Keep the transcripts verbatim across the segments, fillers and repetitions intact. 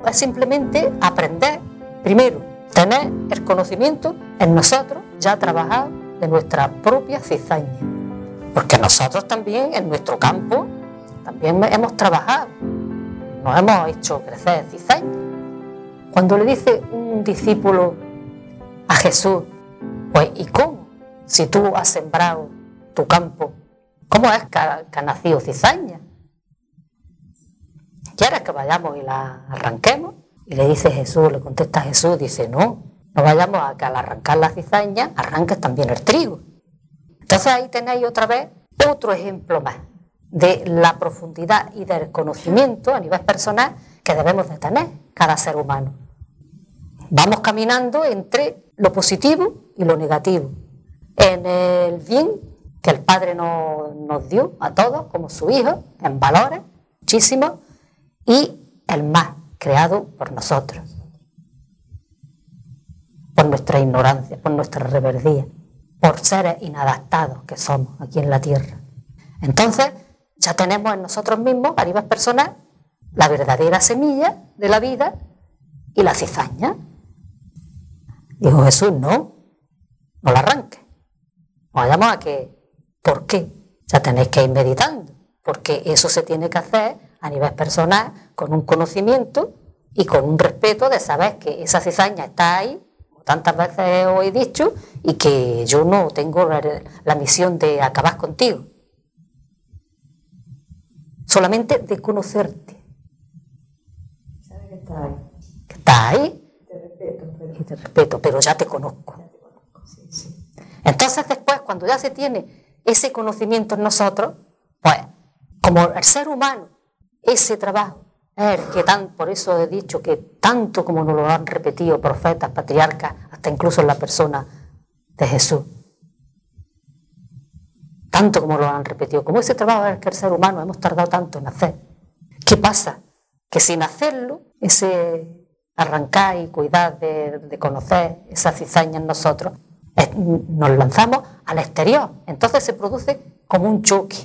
Es simplemente aprender, primero, tener el conocimiento en nosotros ya trabajado de nuestra propia cizaña. Porque nosotros también en nuestro campo también hemos trabajado, nos hemos hecho crecer cizaña. Cuando le dice un discípulo a Jesús, pues ¿y cómo? Si tú has sembrado tu campo, ¿cómo es que ha, que ha nacido cizaña? ¿Quieres que vayamos y la arranquemos? Y le dice Jesús, le contesta Jesús, dice, no, no vayamos a que al arrancar la cizaña arranques también el trigo. Entonces ahí tenéis otra vez otro ejemplo más de la profundidad y del conocimiento a nivel personal que debemos de tener cada ser humano. Vamos caminando entre lo positivo y lo negativo, en el bien que el Padre nos, nos dio a todos como su hijo, en valores muchísimos, y el mal creado por nosotros, por nuestra ignorancia, por nuestra rebeldía, por seres inadaptados que somos aquí en la tierra. Entonces ya tenemos en nosotros mismos, a nivel personal, la verdadera semilla de la vida y la cizaña. Dijo Jesús, no, no la arranques. Vayamos a que, ¿por qué? Ya tenéis que ir meditando, porque eso se tiene que hacer a nivel personal con un conocimiento y con un respeto de saber que esa cizaña está ahí, como tantas veces os he dicho, y que yo no tengo la, la misión de acabar contigo. Solamente de conocerte. ¿Sabes que está ahí? Que está ahí. Te respeto, pero... Y te respeto, pero ya te conozco. Ya te conozco, sí, sí. Entonces después, cuando ya se tiene ese conocimiento en nosotros, pues, como el ser humano, ese trabajo es el que tan, por eso he dicho que tanto como nos lo han repetido profetas, patriarcas, hasta incluso en la persona de Jesús, tanto como lo han repetido, como ese trabajo es el que el ser humano hemos tardado tanto en hacer. ¿Qué pasa? Que sin hacerlo, ese arrancar y cuidar de, de conocer esa cizaña en nosotros, es, nos lanzamos al exterior. Entonces se produce como un choque.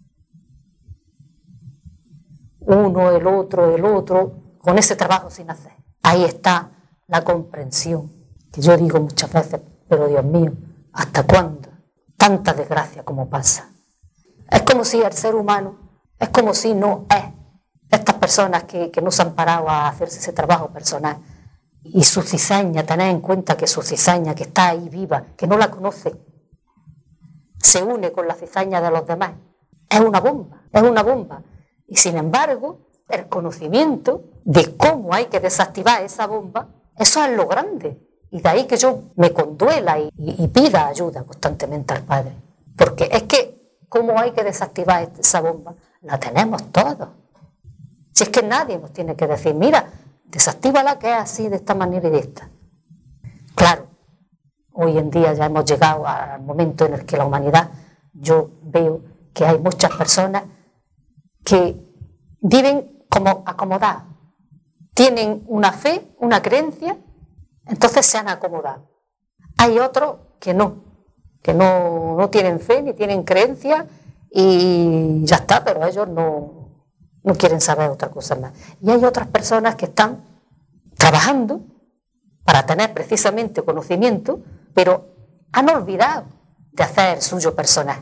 Uno, el otro, el otro, con ese trabajo sin hacer. Ahí está la comprensión, que yo digo muchas veces, pero Dios mío, ¿hasta cuándo? Tanta desgracia como pasa. Es como si el ser humano, es como si no es. Estas personas que, que no se han parado a hacerse ese trabajo personal y su cizaña, tener en cuenta que su cizaña que está ahí viva, que no la conoce, se une con la cizaña de los demás. Es una bomba, es una bomba. Y sin embargo, el conocimiento de cómo hay que desactivar esa bomba, eso es lo grande. Y de ahí que yo me conduela y, y, y pida ayuda constantemente al Padre. Porque es que cómo hay que desactivar esa bomba, la tenemos todos. Si es que nadie nos tiene que decir, mira, desactívala que es así, de esta manera y de esta. Claro, hoy en día ya hemos llegado al momento en el que la humanidad, yo veo que hay muchas personas que viven como acomodados, tienen una fe, una creencia, entonces se han acomodado. Hay otros que no, que no, no tienen fe ni tienen creencia y ya está, pero ellos no, no quieren saber otra cosa más. Y hay otras personas que están trabajando para tener precisamente conocimiento, pero han olvidado de hacer el suyo personal.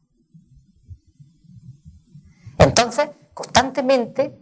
Entonces, constantemente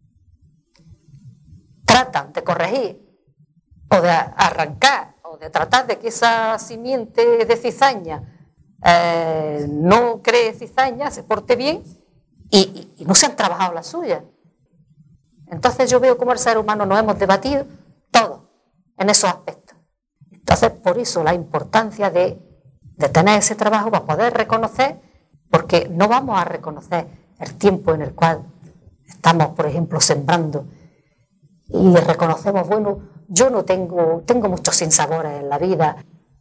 tratan de corregir o de arrancar o de tratar de que esa simiente de cizaña eh, no cree cizaña, se porte bien y, y, y no se han trabajado la suya. Entonces yo veo cómo el ser humano nos hemos debatido todo en esos aspectos. Entonces, por eso la importancia de, de tener ese trabajo para poder reconocer, porque no vamos a reconocer el tiempo en el cual estamos, por ejemplo, sembrando y reconocemos, bueno, yo no tengo, tengo muchos sinsabores en la vida,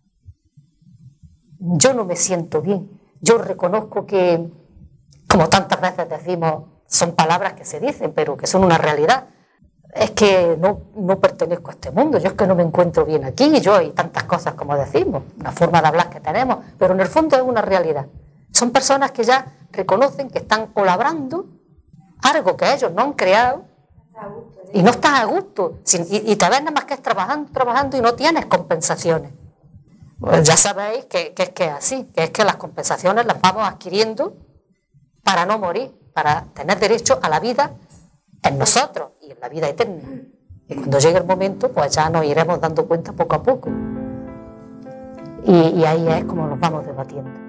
yo no me siento bien, yo reconozco que, como tantas veces decimos, son palabras que se dicen, pero que son una realidad, es que no, no pertenezco a este mundo, yo es que no me encuentro bien aquí, yo y tantas cosas como decimos, una forma de hablar que tenemos, pero en el fondo es una realidad. Son personas que ya reconocen que están colaborando algo que ellos no han creado y no estás a gusto, sin, y, y te ves nada más que es trabajando, trabajando y no tienes compensaciones. Pues ya sabéis que, que es que es así, que es que las compensaciones las vamos adquiriendo para no morir, para tener derecho a la vida en nosotros y en la vida eterna. Y cuando llegue el momento, pues ya nos iremos dando cuenta poco a poco. Y, y ahí es como nos vamos debatiendo.